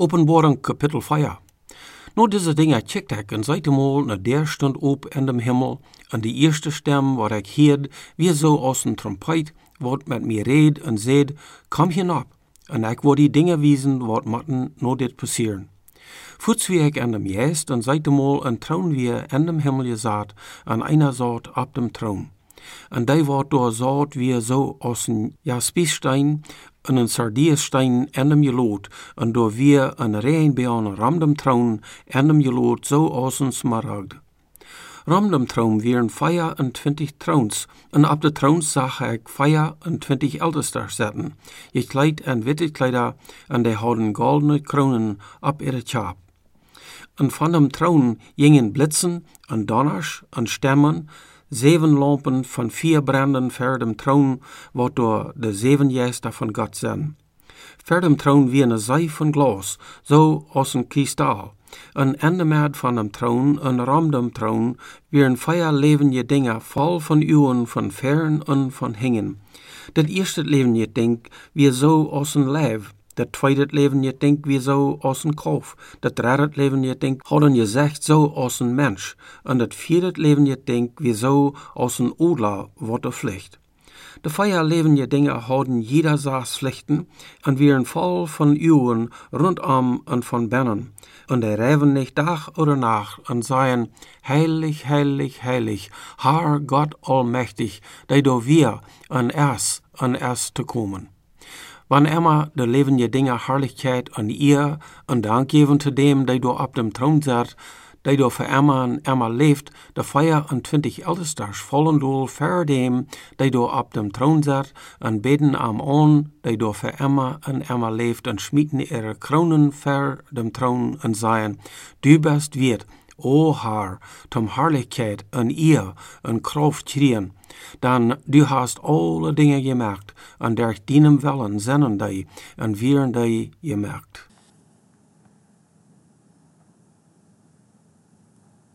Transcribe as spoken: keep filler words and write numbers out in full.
Openbaring kapitel vier. Nou deze dingen checkt ik en zei eenmaal naar der stond op in dem Himmel, en die eerste stem wat ik hoorde, wie zo als een trompet, wat met mij reed en zei, kom hierop, en ik wil die dingen wijzen wat moeten nou dit passeren. Voets wie ik in dem juist, en zei eenmaal een troon weer in dem Himmel gezet, en einer zat op dem troon. En die wordt door zat wie zo als een jaspiesstein en een sardiusstein in dem gelood, en door weer een regenbean ram dem troon in dem gelood zo als een smaragd. Ram dem troon wieren vierentwintig troons, en op de troons zag ik vierentwintig ältester zitten, gekleid in witte kleider, en die hadden goldene kronen op ihre chap. En van dem troon gingen blitsen, en donners, en stemmen, zeven lampen van vier branden voor dem troon, wat door de zeven geesten van God zijn. Voor dem troon wie een zij van glas, zo als een kristal. En in de midden van dem troon, en ram dem troon, wieren vier levende dingen vol van uwen van fern en van hingen. Dat eerste levende ding wie zo als een leeuw. Dat tweede levende ding wie zo als een kalf. Dat derde levende ding had een gezicht zo als een mens. En dat vierde levende ding wie zo als een odler wat er vliegt. De vier levende dingen hadden jeder zes vlechten en wieren vol van uwen rondom en van binnen. En die rijven niet dag oder nacht en zeiden, heilig, heilig, heilig, Herr Gott allmächtig, die door weer en erst en erst te komen. Wanneer immer de levende dingen herrlichkeit en eer en dank geven te dem, die door op dem troon zit, die door voor immer en immer leeft, de vierentwintig ältesters vollen doel voor dem, die door op dem troon zit, en beden am aan, die door voor immer en immer leeft, en schmieden ihre kronen voor dem troon, en zeiden, du bist wert, o Herr, tom herrlichkeit en eer en kraft kriegen. Dan du hast alle dingen gemaakt, en der deinem willen zinnen die, en wieren die gemaakt.